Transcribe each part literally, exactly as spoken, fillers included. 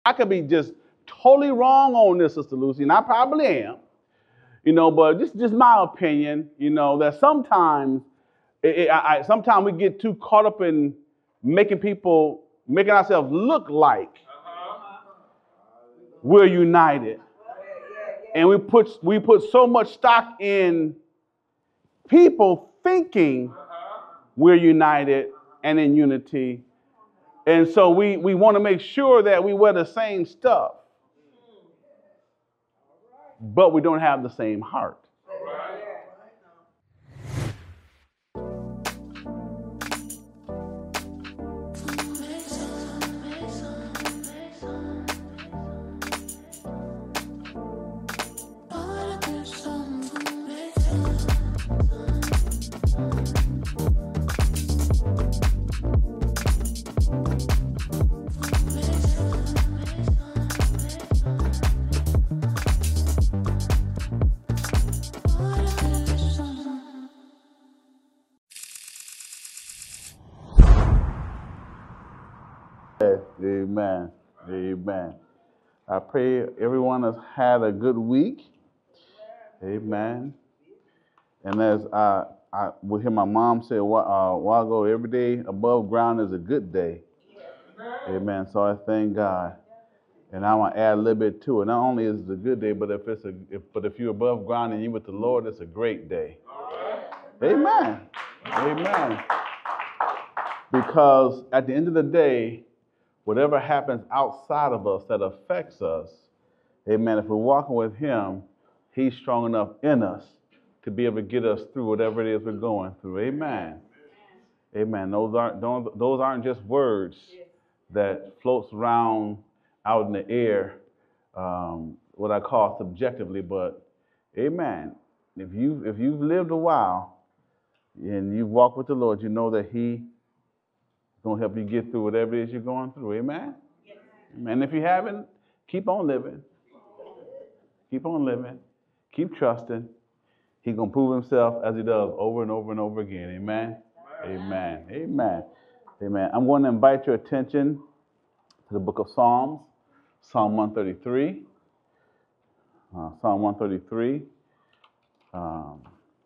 I could be just totally wrong on this, Sister Lucy, and I probably am. You know, but this is just my opinion. You know that sometimes, it, it, I, I, sometimes we get too caught up in making people, making ourselves look like we're united, and we put we put so much stock in people thinking we're united and in unity, and so we we want to make sure that we wear the same stuff, but we don't have the same heart. Amen. Amen. I pray everyone has had a good week. Amen. And as I, I would hear my mom say a while, uh, a while ago, every day above ground is a good day. Amen. So I thank God. And I want to add a little bit to it. Not only is it a good day, but if it's a, if, but if you're above ground and you're with the Lord, it's a great day. Amen. Amen. Because at the end of the day, whatever happens outside of us that affects us, amen, if we're walking with Him, He's strong enough in us to be able to get us through whatever it is we're going through. Amen. Amen. Those aren't, those aren't just words that floats around out in the air, um, what I call subjectively, but amen. If you if you've lived a while and you've walked with the Lord, you know that He going to help you get through whatever it is you're going through. Amen? Yes. And if you haven't, keep on living. Keep on living. Keep trusting. He's going to prove Himself as He does over and over and over again. Amen? Amen. Amen. Amen. Amen. I'm going to invite your attention to the book of Psalms, Psalm one thirty-three. Uh, Psalm one thirty-three. Um,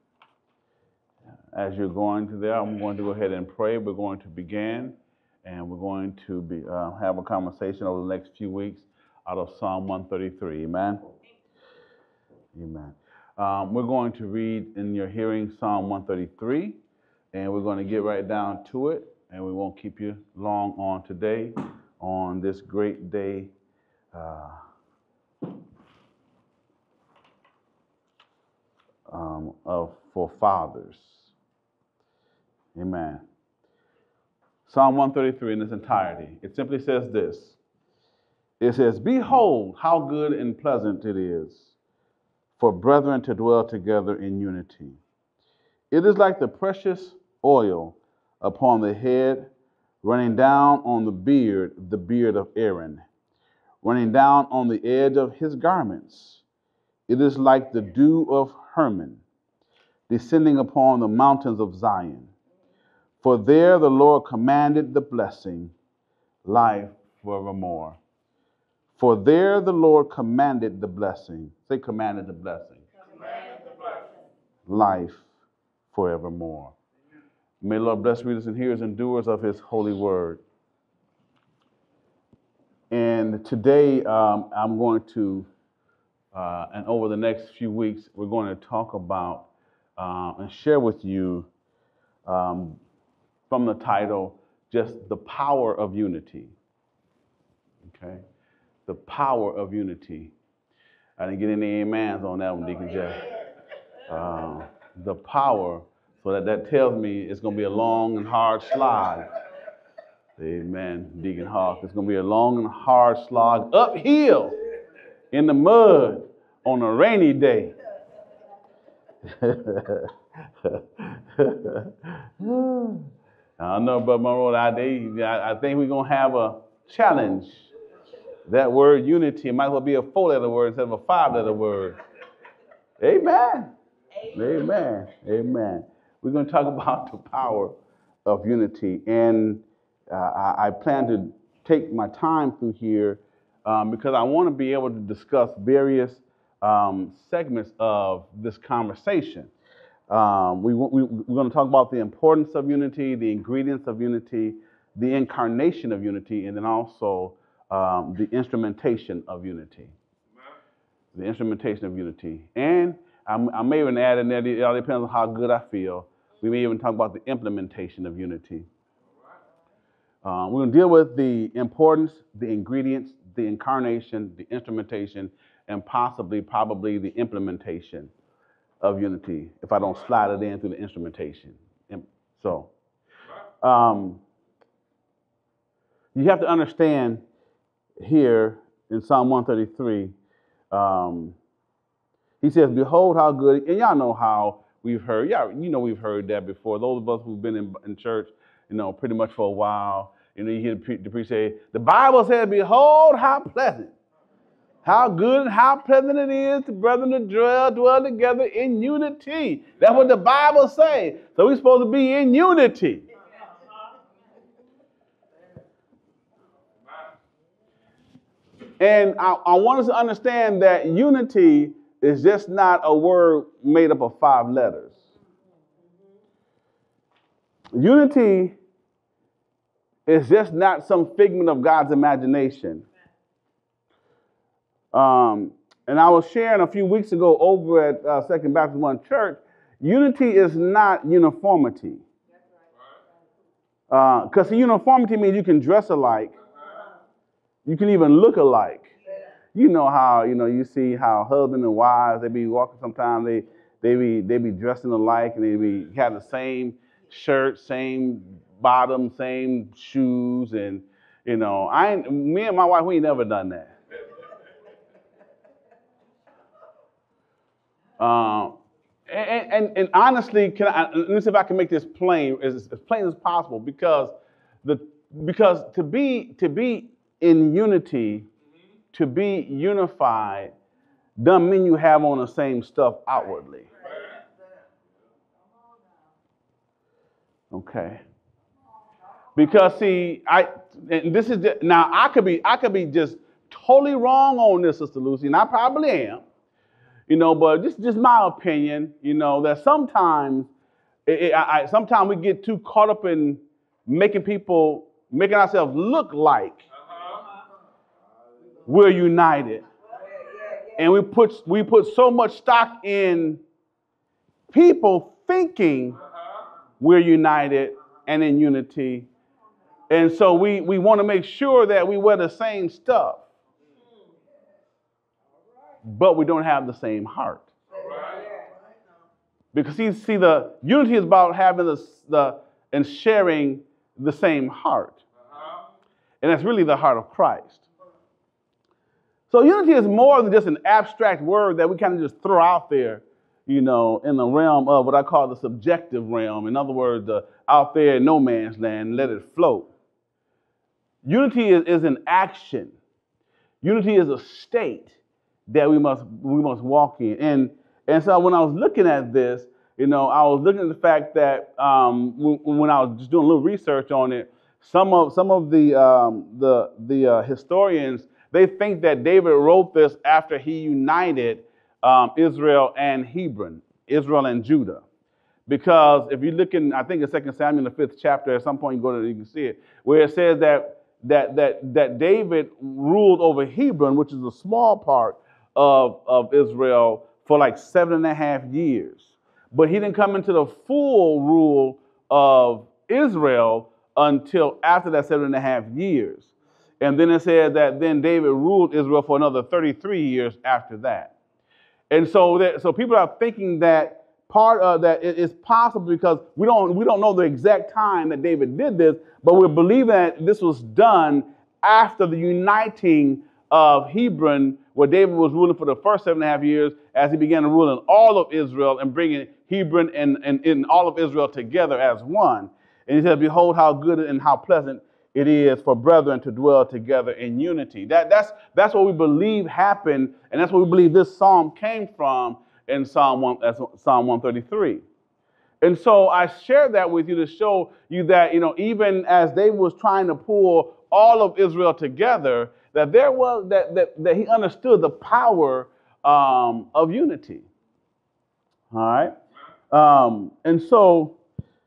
As you're going to there, I'm going to go ahead and pray. We're going to begin, and we're going to be uh, have a conversation over the next few weeks out of Psalm one thirty-three. Amen? Amen. Um, we're going to read in your hearing Psalm one thirty-three, and we're going to get right down to it, and we won't keep you long on today, on this great day uh, um, of for fathers. Amen. Psalm one thirty-three in its entirety. It simply says this. It says, "Behold, how good and pleasant it is for brethren to dwell together in unity. It is like the precious oil upon the head, running down on the beard, the beard of Aaron, running down on the edge of his garments. It is like the dew of Hermon, descending upon the mountains of Zion. For there the Lord commanded the blessing, life forevermore. For there the Lord commanded the blessing." Say, commanded the blessing. Commanded the blessing. Life forevermore. May the Lord bless readers and hearers and doers of His holy word. And today um, I'm going to, uh, and over the next few weeks, we're going to talk about uh, and share with you um, from the title, just the power of unity. Okay? The power of unity. I didn't get any amens on that one, Deacon Jeff. Uh, the power, so that, that tells me it's going to be a long and hard slog. Amen, Deacon Hawk. It's going to be a long and hard slog uphill in the mud on a rainy day. I don't know, but Monroe, I, I think we're going to have a challenge. That word unity might as well be a four-letter word instead of a five-letter word. Amen. Amen. Amen. Amen. We're going to talk about the power of unity. And uh, I, I plan to take my time through here um, because I want to be able to discuss various um, segments of this conversation. Um, we, we, we're going to talk about the importance of unity, the ingredients of unity, the incarnation of unity, and then also um, the instrumentation of unity. The instrumentation of unity. And I, I may even add in there, it all depends on how good I feel, we may even talk about the implementation of unity. Uh, we're going to deal with the importance, the ingredients, the incarnation, the instrumentation, and possibly, probably the implementation of unity, if I don't slide it in through the instrumentation. And so, um, you have to understand here in Psalm one thirty-three, um, he says, behold how good, and y'all know how we've heard, yeah, you know we've heard that before. Those of us who've been in, in church, you know, pretty much for a while, you know, you hear the, pre- the preacher say, the Bible says, behold how pleasant, how good and how pleasant it is to brethren to dwell, dwell together in unity. That's what the Bible says. So we're supposed to be in unity. And I, I want us to understand that unity is just not a word made up of five letters. Unity is just not some figment of God's imagination. Um, and I was sharing a few weeks ago over at uh, Second Baptist One Church, unity is not uniformity. Because uh, uniformity means you can dress alike. You can even look alike. You know how, you know, you see how husband and wives, they be walking sometimes, they they be they be dressing alike, and they be have the same shirt, same bottom, same shoes, and you know, I ain't, me and my wife, we ain't never done that. Um, and, and, and honestly, can I, let me see if I can make this plain, as, as plain as possible, because the because to be to be in unity, to be unified, doesn't mean you have on the same stuff outwardly. Okay. Because see, I and this is just, now I could be I could be just totally wrong on this, Sister Lucy, and I probably am. You know, but this is just my opinion. You know that sometimes, it, it, I, I, sometimes we get too caught up in making people, making ourselves look like we're united, and we put we put so much stock in people thinking we're united and in unity, and so we we want to make sure that we wear the same stuff, but we don't have the same heart. Because you see, the unity is about having the the and sharing the same heart, and that's really the heart of Christ. So unity is more than just an abstract word that we kind of just throw out there, you know, in the realm of what I call the subjective realm. In other words, the out there in no man's land, let it float. Unity is, is an action. Unity is a state that we must we must walk in. And and so when I was looking at this, you know, I was looking at the fact that um, when, when I was just doing a little research on it, some of some of the um, the the uh, historians, they think that David wrote this after he united um, Israel and Hebron, Israel and Judah. Because if you look in, I think in Second Samuel, the fifth chapter, at some point you go to, you can see it, where it says that that that that David ruled over Hebron, which is a small part of, of Israel, for like seven and a half years. But he didn't come into the full rule of Israel until after that seven and a half years. And then it says that then David ruled Israel for another thirty-three years after that. And so that, so people are thinking that part of that is possible because we don't we don't know the exact time that David did this, but we're believing that this was done after the uniting of Hebron, where David was ruling for the first seven and a half years, as he began to rule in all of Israel and bringing Hebron and, and, and all of Israel together as one. And he said, behold how good and how pleasant it is for brethren to dwell together in unity. That, that's, that's what we believe happened, and that's what we believe this psalm came from in Psalm one, Psalm one thirty-three. And so I share that with you to show you that, you know, even as David was trying to pull all of Israel together, that there was that that, that he understood the power um, of unity. All right. Um, and so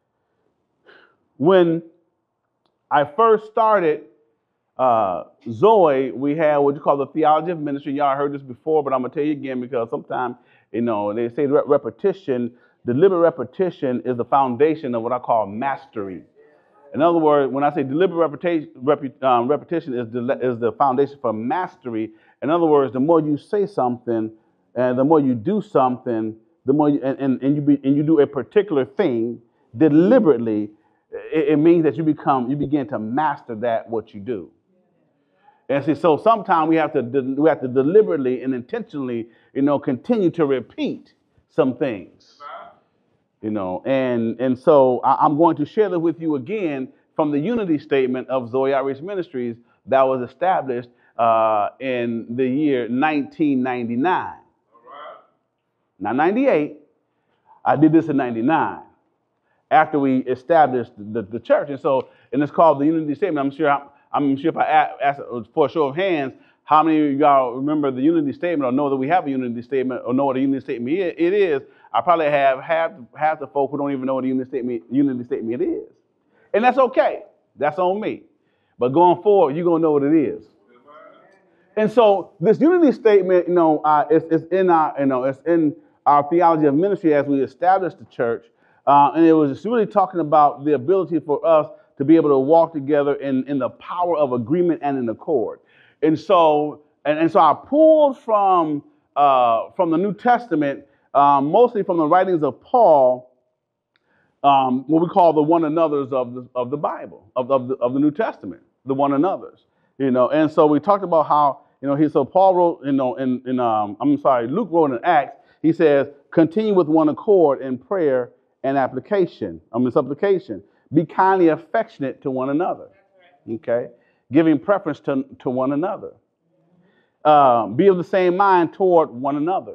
when I first started uh, Zoe, we had what you call the theology of ministry. Y'all heard this before, but I'm going to tell you again because sometimes, you know, they say re- repetition, deliberate repetition is the foundation of what I call mastery. In other words, when I say deliberate repetition, rep, um, repetition is the, is the foundation for mastery. In other words, the more you say something and the more you do something, the more you, and, and, and you be, and you do a particular thing deliberately, it, it means that you become you begin to master that what you do. And see, so sometimes we have to de- we have to deliberately and intentionally, you know, continue to repeat some things, you know. And and so I, I'm going to share this with you again from the unity statement of Zoe Outreach Ministries that was established uh, in the year nineteen ninety-nine. Not ninety-eight. I did this in ninety-nine after we established the, the church. And so, and it's called the Unity Statement. I'm sure, I'm sure if I ask for a show of hands, how many of y'all remember the Unity Statement or know that we have a Unity Statement or know what a Unity Statement it is? I probably have half, half the folk who don't even know what a Unity Statement, Unity Statement is. And that's okay. That's on me. But going forward, you're going to know what it is. And so this Unity Statement, you know, uh, it's, it's in our, you know, it's in our theology of ministry as we established the church. Uh, and it was just really talking about the ability for us to be able to walk together in, in the power of agreement and in accord. And so, and, and so I pulled from uh, from the New Testament, um, mostly from the writings of Paul, um, what we call the one another's of the of the Bible, of, of the of the New Testament, the one another's. You know, and so we talked about how, you know, he so Paul wrote, you know, in in um, I'm sorry, Luke wrote in Acts. He says, continue with one accord in prayer and application, I mean, supplication. Be kindly affectionate to one another, okay? Giving preference to, to one another. Uh, be of the same mind toward one another.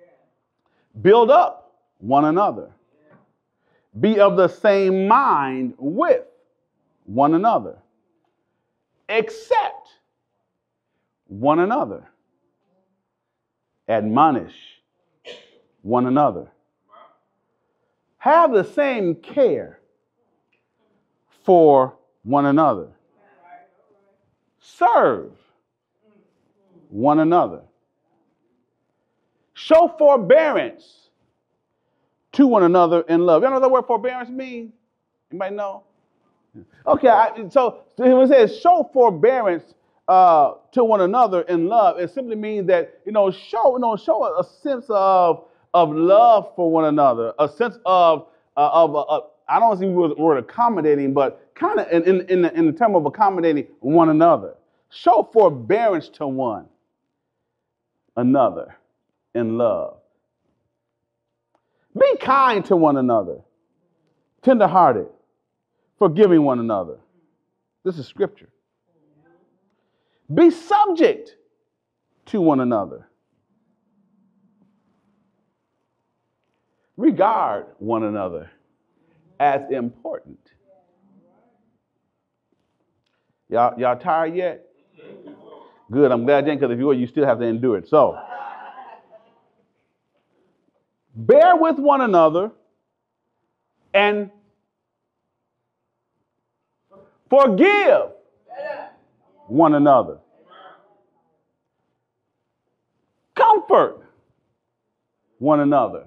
Build up one another. Be of the same mind with one another. Accept one another. Admonish one another. Have the same care for one another. Serve one another. Show forbearance to one another in love. You know what the word forbearance means? Anybody know? Okay, I, so when it says show forbearance uh, to one another in love, it simply means that, you know, show, you know, show a, a sense of of love for one another, a sense of uh, of uh, I don't see the word accommodating, but kind of in in in the, in the term of accommodating one another. Show forbearance to one another in love. Be kind to one another, tenderhearted, forgiving one another. This is scripture. Be subject to one another. Regard one another as important. Y'all, y'all tired yet? Good, I'm glad you ain't, because if you were, you still have to endure it. So, bear with one another and forgive one another. Comfort one another.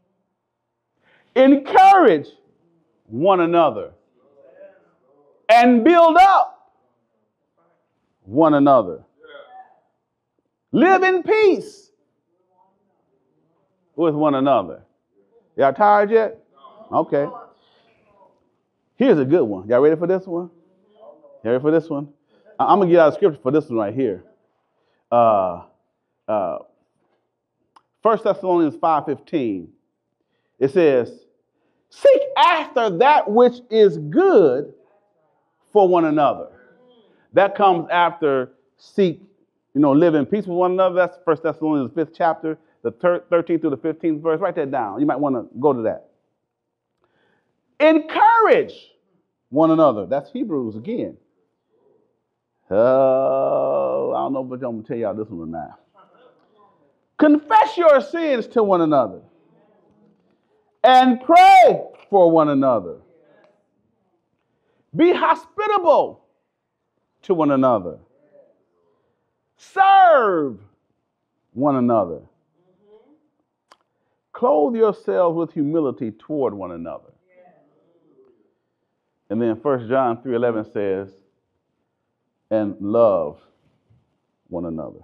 Encourage one another. And build up one another. Live in peace with one another. Y'all tired yet? Okay. Here's a good one. Y'all ready for this one? Y'all ready for this one? I'm going to get out of scripture for this one right here. Uh, uh, First Thessalonians five fifteen. It says, seek after that which is good for one another. That comes after seek, you know, live in peace with one another. That's First Thessalonians fifth chapter, the thirteenth through the fifteenth verse. Write that down. You might want to go to that. Encourage one another. That's Hebrews again. Oh, I don't don't know if I'm going to tell y'all this one or not. Confess your sins to one another and pray for one another. Be hospitable to one another. Serve one another. Clothe yourselves with humility toward one another. And then First John three eleven says, and love one another.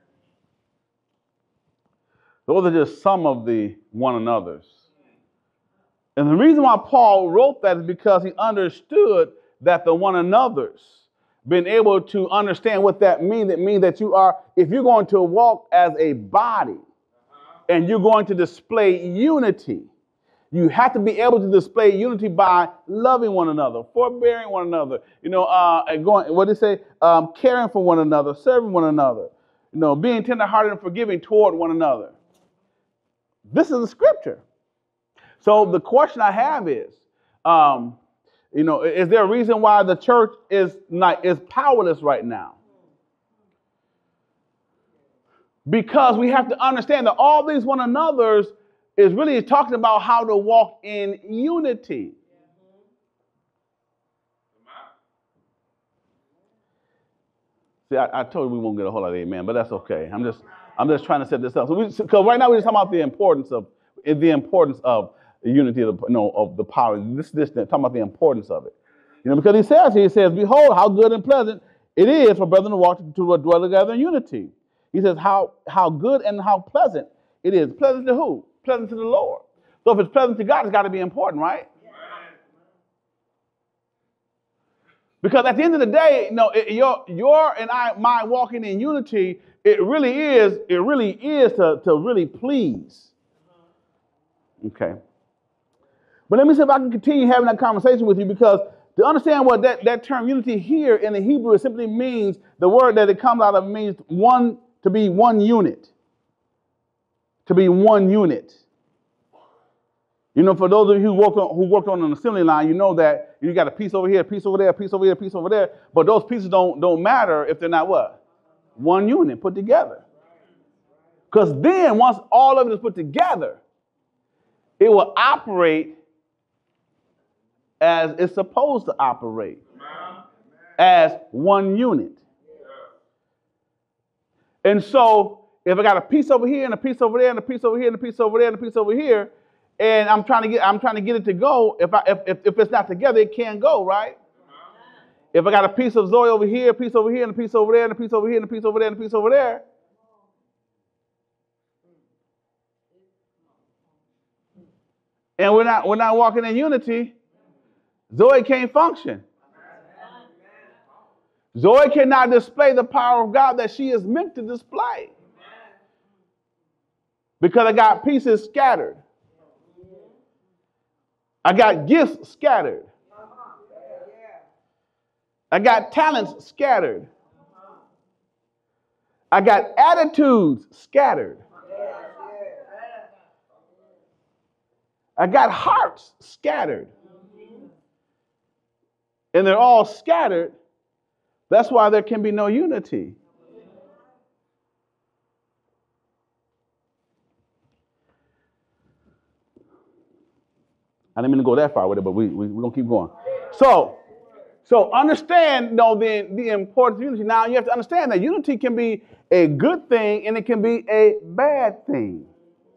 Those are just some of the one another's. And the reason why Paul wrote that is because he understood that the one another's, being able to understand what that means, it means that you are, if you're going to walk as a body and you're going to display unity, you have to be able to display unity by loving one another, forbearing one another, you know, uh, and going, what do they say? Um, caring for one another, serving one another, you know, being tenderhearted and forgiving toward one another. This is the scripture. So the question I have is, um, you know, is there a reason why the church is not is powerless right now? Because we have to understand that all these one another's is really talking about how to walk in unity. See, I, I told you we won't get a whole lot of amen, but that's okay. I'm just I'm just trying to set this up. So because right now we're just talking about the importance of the importance of the unity of the, you know, of the power. This this talking about the importance of it. You know, because he says he says, behold, how good and pleasant it is for brethren to walk to dwell together in unity. He says how how good and how pleasant it is. Pleasant to who? Pleasant to the Lord. So if it's pleasant to God, it's got to be important, right? Because at the end of the day, you know, it, your your and I, my walking in unity, it really is, it really is to, to really please. Okay. But let me see if I can continue having that conversation with you, because to understand what that, that term unity here in the Hebrew, it simply means, the word that it comes out of means one, to be one unit. To be one unit. You know, for those of you who worked on, who worked on an assembly line, you know that you got a piece over here, a piece over there, a piece over here, a piece over there. But those pieces don't, don't matter if they're not what? One unit put together. Because then once all of it is put together, it will operate as it's supposed to operate. As one unit. And so if I got a piece over here and a piece over there and a piece over here and a piece over there and a piece over here, and I'm trying to get I'm trying to get it to go, if I if if, if it's not together, it can't go, right? If I got a piece of Zoe over here, a piece over here, and a piece over there, and a piece over here, and a piece over there, and a piece over there, and we're not we're not walking in unity, Zoe can't function. Zoe cannot display the power of God that she is meant to display. Because I got pieces scattered. I got gifts scattered. I got talents scattered. I got attitudes scattered. I got hearts scattered. And they're all scattered. That's why there can be no unity. I didn't mean to go that far with it, but we, we, we're going to keep going. So, so understand, you know, the, the importance of unity. Now, you have to understand that unity can be a good thing and it can be a bad thing.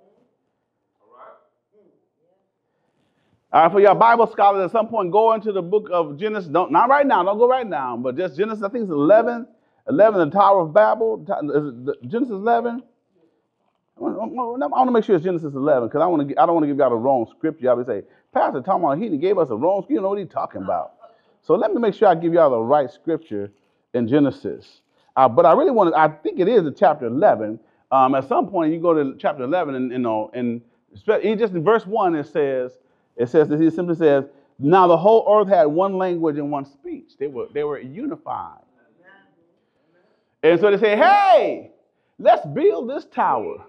All right, for your Bible scholars, at some point, go into the book of Genesis. Don't, not right now. Don't go right now. But just Genesis, I think it's eleven. eleven, the Tower of Babel. Is it Genesis eleven? I want to make sure it's Genesis eleven, because I want to. I don't want to give y'all the wrong scripture. Y'all be say, Pastor talking about he gave us a wrong scripture. You know what he's talking about. So let me make sure I give y'all the right scripture in Genesis. Uh, but I really want to. I think it is in chapter eleven. Um, at some point, you go to chapter eleven, and you know, and just in verse one, it says. It says that he simply says, now the whole earth had one language and one speech. They were they were unified. And so they say, hey, let's build this tower.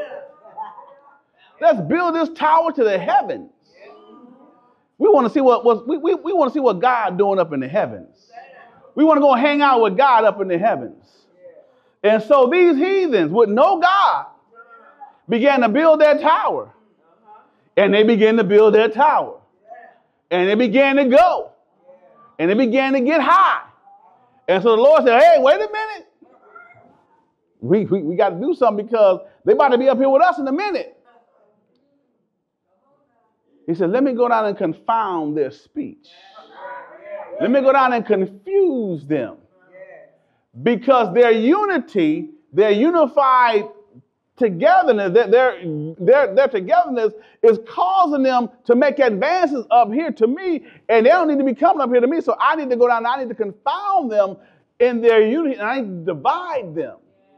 Let's build this tower to the heavens. We want to see what was we, we, we want to see what God doing up in the heavens. We want to go hang out with God up in the heavens. And so these heathens with no God began to build their tower. And they began to build their tower. And they began to go. And they began to get high. And so the Lord said, hey, wait a minute. We, we, we got to do something because they're about to be up here with us in a minute. He said, let me go down and confound their speech. Let me go down and confuse them. Because their unity, their unified togetherness, their, their, their, their togetherness is causing them to make advances up here to me, and they don't need to be coming up here to me, so I need to go down and I need to confound them in their unity, and I need to divide them.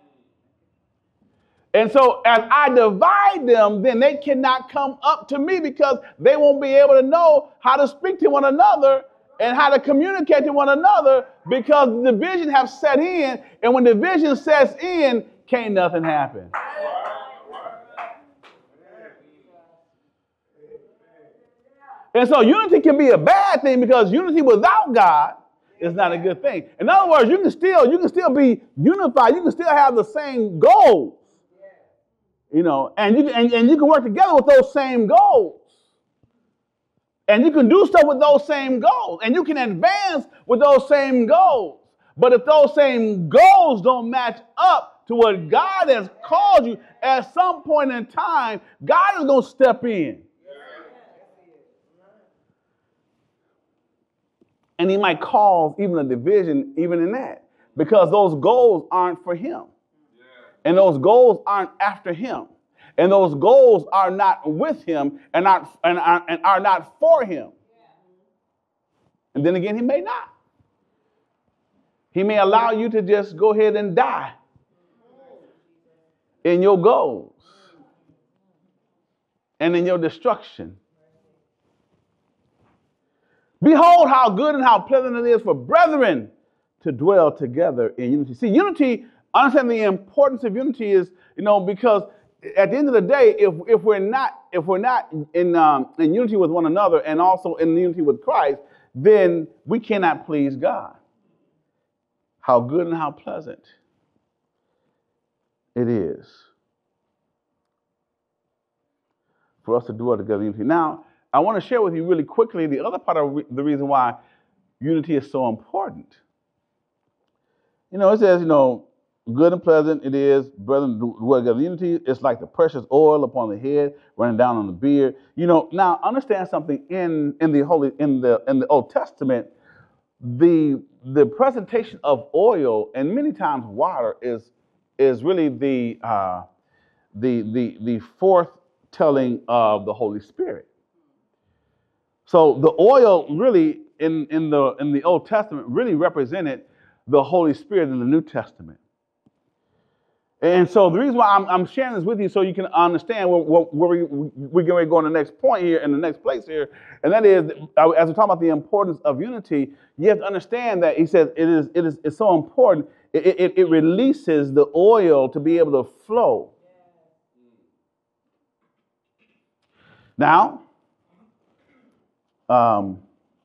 And so as I divide them, then they cannot come up to me because they won't be able to know how to speak to one another and how to communicate to one another because the division have set in, and when division sets in, can't nothing happen. And so unity can be a bad thing because unity without God is not a good thing. In other words, you can still you can still be unified. You can still have the same goals, you know, and you can, and, and you can work together with those same goals. And you can do stuff with those same goals. And you can advance with those same goals. But if those same goals don't match up to what God has called you, at some point in time, God is going to step in. And he might cause even a division even in that. Because those goals aren't for him. And those goals aren't after him. And those goals are not with him and, not, and, are, and are not for him. And then again, he may not. He may allow you to just go ahead and die in your goals and in your destruction. Behold how good and how pleasant it is for brethren to dwell together in unity. See, unity, understand the importance of unity is, you know, because at the end of the day, if if we're not if we're not in um, in unity with one another and also in unity with Christ, then we cannot please God. How good and how pleasant it is for us to dwell together in unity. Now, I want to share with you really quickly the other part of re- the reason why unity is so important. You know, it says, you know, good and pleasant it is, brethren, to dwell together in unity. It's like the precious oil upon the head, running down on the beard. You know, now understand something in in the holy in the in the Old Testament, the the presentation of oil and many times water is is really the uh, the the the fourth telling of the Holy Spirit. So the oil really in, in the in the Old Testament really represented the Holy Spirit in the New Testament. And so the reason why I'm, I'm sharing this with you so you can understand where, where, where we, we're going to go on the next point here in the next place here. And that is, as we talk about the importance of unity, you have to understand that he says it is it is it's so important. It, it, it releases the oil to be able to flow. Now, um,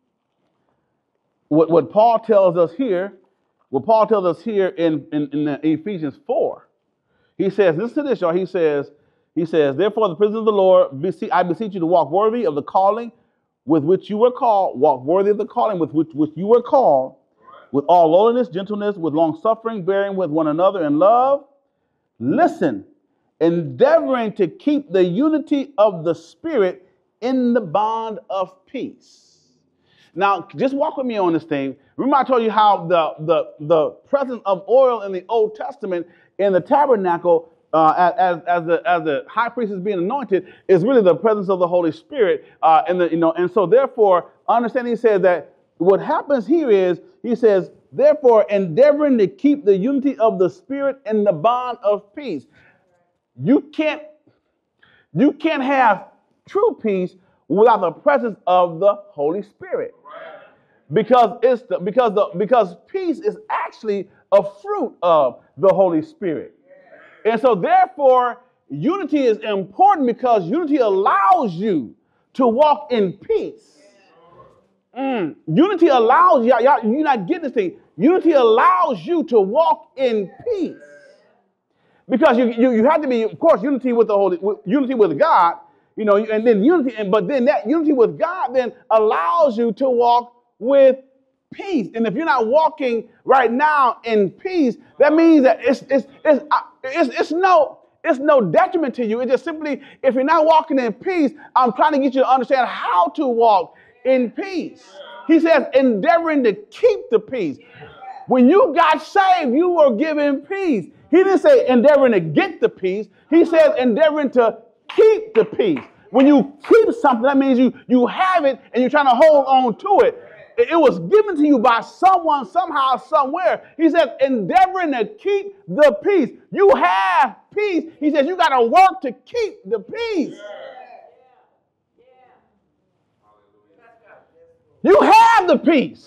what, what Paul tells us here, what Paul tells us here in, in, in Ephesians four, he says, listen to this, y'all. He says, he says, therefore, the prisoner of the Lord, I beseech you to walk worthy of the calling with which you were called, walk worthy of the calling with which, which you were called, with all lowliness, gentleness, with long suffering, bearing with one another in love. Listen, endeavoring to keep the unity of the Spirit in the bond of peace. Now, just walk with me on this thing. Remember I told you how the, the, the presence of oil in the Old Testament in the tabernacle, uh, as, as, the, as the high priest is being anointed, is really the presence of the Holy Spirit. Uh, and, the, you know, and so therefore, understand he says that what happens here is, he says, therefore, endeavoring to keep the unity of the Spirit in the bond of peace. You can't, you can't have true peace without the presence of the Holy Spirit. Because it's the, because the because peace is actually a fruit of the Holy Spirit. And so therefore, unity is important because unity allows you to walk in peace. Mm. Unity allows, y'all, y'all, you're not getting this thing. Unity allows you to walk in peace. Because you, you, you have to be, of course, unity with the Holy, with, unity with God, you know, and then unity, and, but then that unity with God then allows you to walk with peace. And if you're not walking right now in peace, that means that it's it's it's uh, it's, it's no it's no detriment to you. It's just simply, if you're not walking in peace, I'm trying to get you to understand how to walk in peace. He says, endeavoring to keep the peace. When you got saved, you were given peace. He didn't say endeavoring to get the peace. He says endeavoring to keep the peace. When you keep something, that means you, you have it and you're trying to hold on to it. It, it was given to you by someone, somehow, somewhere. He says endeavoring to keep the peace. You have peace. He says you got to work to keep the peace. You have the peace.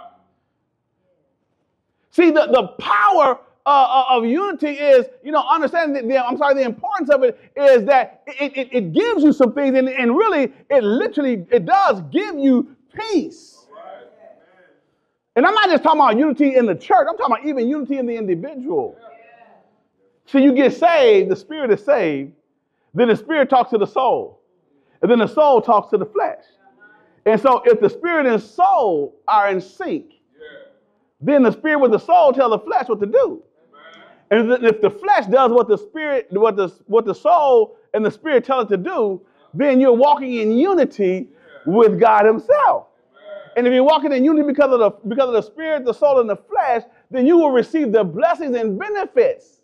See, the, the power uh, of unity is, you know, understanding the, I'm sorry, the importance of it is that it, it, it gives you some things, and, and really, it literally, it does give you peace. And I'm not just talking about unity in the church, I'm talking about even unity in the individual. So you get saved, the spirit is saved, then the spirit talks to the soul, and then the soul talks to the flesh. And so if the spirit and soul are in sync, then the spirit with the soul tell the flesh what to do. And if the flesh does what the spirit, what the what the soul and the spirit tell it to do, then you're walking in unity with God Himself. And if you're walking in unity because of the because of the spirit, the soul, and the flesh, then you will receive the blessings and benefits.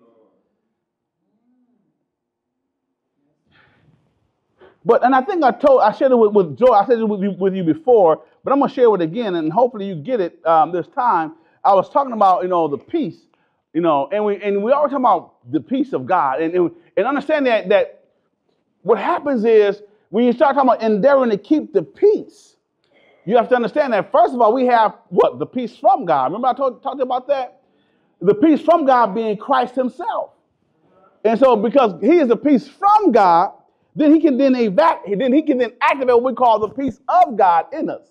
But and I think I told I shared it with, with Joy. I said it with you, with you before, but I'm gonna share it again, and hopefully you get it um, this time. I was talking about you know the peace, you know, and we and we always talk about the peace of God, and and, and understand that that what happens is when you start talking about endeavoring to keep the peace, you have to understand that first of all we have what the peace from God. Remember I told, talked about that, the peace from God being Christ Himself, and so because He is the peace from God. Then he can then evac- then he can then activate what we call the peace of God in us.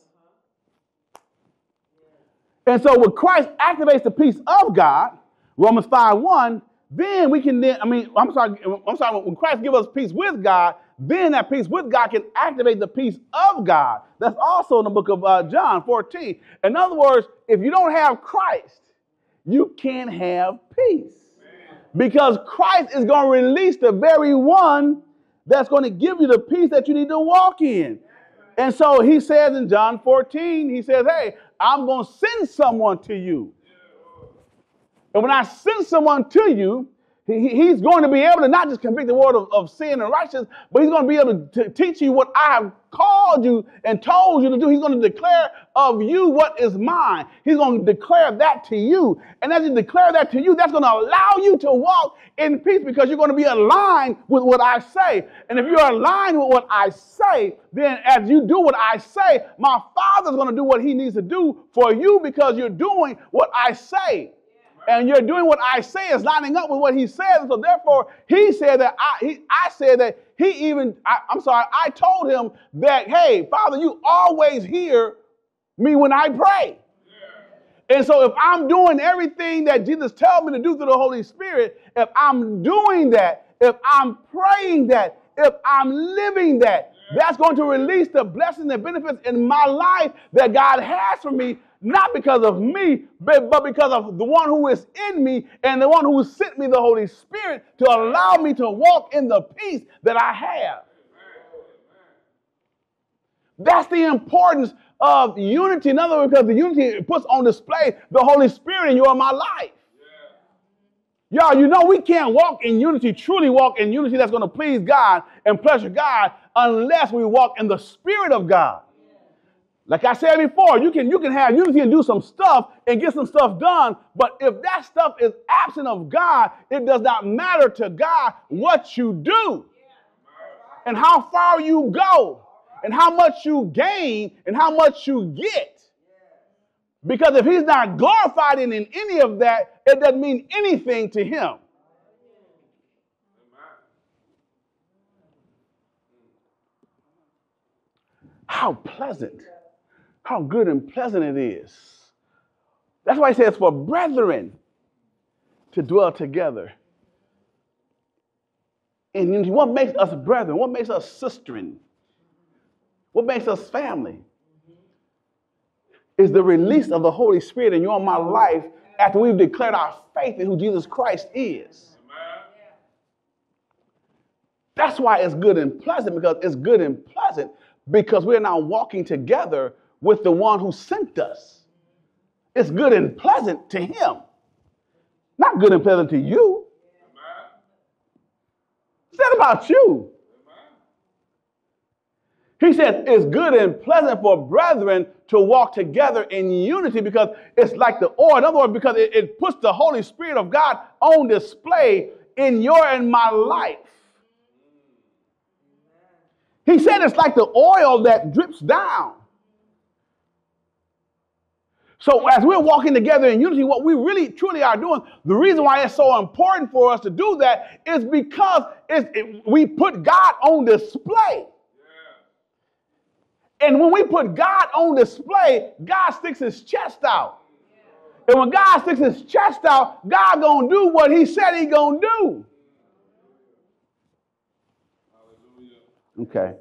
And so when Christ activates the peace of God, Romans five one, then we can then, I mean, I'm sorry, I'm sorry, when Christ gives us peace with God, then that peace with God can activate the peace of God. That's also in the book of uh, John fourteen. In other words, if you don't have Christ, you can't have peace. Because Christ is going to release the very one that's going to give you the peace that you need to walk in. And so he says in John fourteen, he says, hey, I'm going to send someone to you. And when I send someone to you, he, he's going to be able to not just convict the world of, of sin and righteousness, but he's going to be able to, to teach you what I have called you and told you to do. He's going to declare of you what is mine. He's going to declare that to you. And as he declare that to you, that's going to allow you to walk in peace because you're going to be aligned with what I say. And if you're aligned with what I say, then as you do what I say, my Father's going to do what He needs to do for you because you're doing what I say. And you're doing what I say is lining up with what He says. And so therefore, He said that I, he, I said that He even, I, I'm sorry, I told Him that, hey, Father, you always hear me when I pray. And so if I'm doing everything that Jesus tells me to do through the Holy Spirit, if I'm doing that, if I'm praying that, if I'm living that, that's going to release the blessings and benefits in my life that God has for me, not because of me, but, but because of the one who is in me and the one who sent me, the Holy Spirit, to allow me to walk in the peace that I have. That's the importance of unity. In other words, because the unity puts on display the Holy Spirit in your my life. Y'all, you know we can't walk in unity, truly walk in unity that's going to please God and pleasure God unless we walk in the Spirit of God. Like I said before, you can, you can have unity and do some stuff and get some stuff done, but if that stuff is absent of God, it does not matter to God what you do and how far you go and how much you gain and how much you get. Because if He's not glorified in, in any of that, it doesn't mean anything to Him. How pleasant, how good and pleasant it is. That's why He says for brethren to dwell together in unity. What makes us brethren? What makes us sistering? What makes us family? Is the release of the Holy Spirit in your and my life after we've declared our faith in who Jesus Christ is. That's why it's good and pleasant, because it's good and pleasant because we're now walking together with the one who sent us. It's good and pleasant to him, not good and pleasant to you. It's not about you. He says it's good and pleasant for brethren to walk together in unity because it's like the oil. In other words, because it, it puts the Holy Spirit of God on display in your and my life. He said it's like the oil that drips down. So as we're walking together in unity, what we really truly are doing, the reason why it's so important for us to do that is because it's, it, we put God on display. And when we put God on display, God sticks his chest out. And when God sticks his chest out, God gonna do what he said he gonna do. Okay.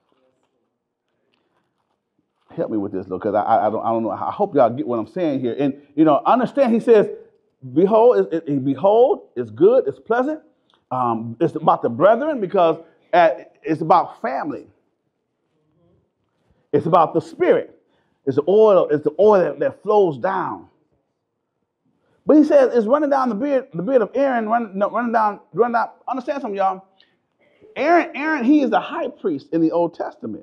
Help me with this, though, because I, I don't I don't know. I hope y'all get what I'm saying here. And you know, understand. He says, "Behold, it, it, behold, it's good, it's pleasant. Um, it's about the brethren because at, it's about family. It's about the Spirit. It's the oil. It's the oil that, that flows down. But he says it's running down the beard, the beard of Aaron, running, no, running down, running down. Understand something, y'all? Aaron, Aaron, he is the high priest in the Old Testament.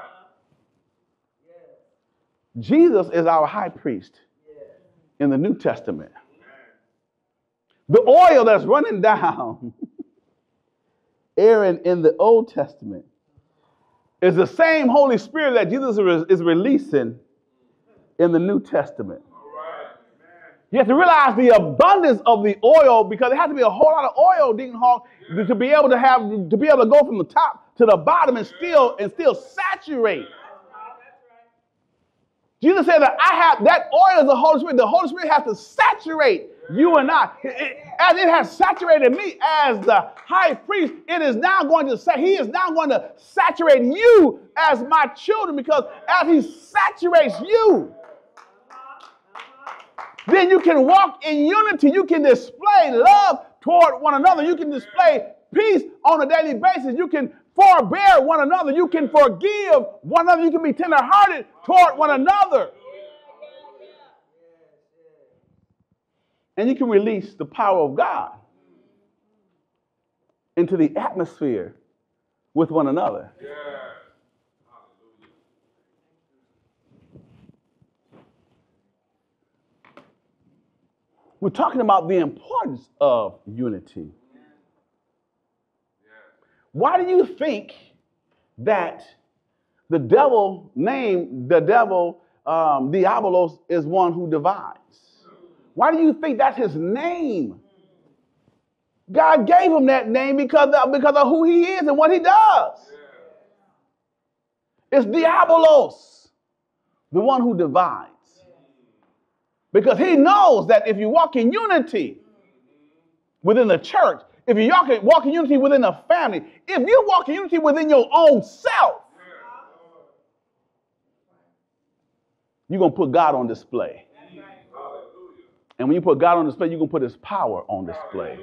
Jesus is our high priest in the New Testament. The oil that's running down Aaron in the Old Testament is the same Holy Spirit that Jesus is releasing in the New Testament. You have to realize the abundance of the oil because there has to be a whole lot of oil, Deacon Hall, to be able to have to be able to go from the top to the bottom and still and still saturate. Jesus said that I have that oil is the Holy Spirit. The Holy Spirit has to saturate you and I. It, it, as it has saturated me as the high priest, it is now going to say, he is now going to saturate you as my children because as he saturates you, then you can walk in unity. You can display love toward one another. You can display peace on a daily basis. You can forbear one another. You can forgive one another. You can be tenderhearted toward one another. And you can release the power of God into the atmosphere with one another. Yeah. We're talking about the importance of unity. Why do you think that the devil named the devil um, Diabolos is one who divides? Why do you think that's his name? God gave him that name because of, because of who he is and what he does. It's Diabolos, the one who divides. Because he knows that if you walk in unity within the church, if you walk in unity within a family, if you walk in unity within your own self, you're going to put God on display. And when you put God on display, you're going to put his power on display.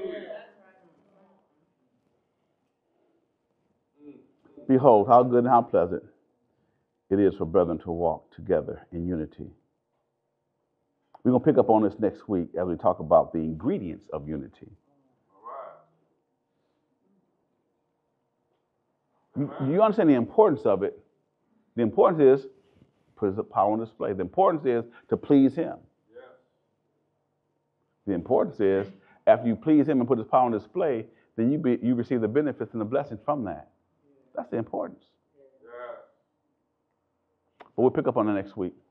Behold, how good and how pleasant it is for brethren to walk together in unity. We're going to pick up on this next week as we talk about the ingredients of unity. You, you understand the importance of it. The importance is put his power on display. The importance is to please him. Yeah. The importance is after you please him and put his power on display, then you be, you receive the benefits and the blessings from that. That's the importance. Yeah. But we'll pick up on the next week.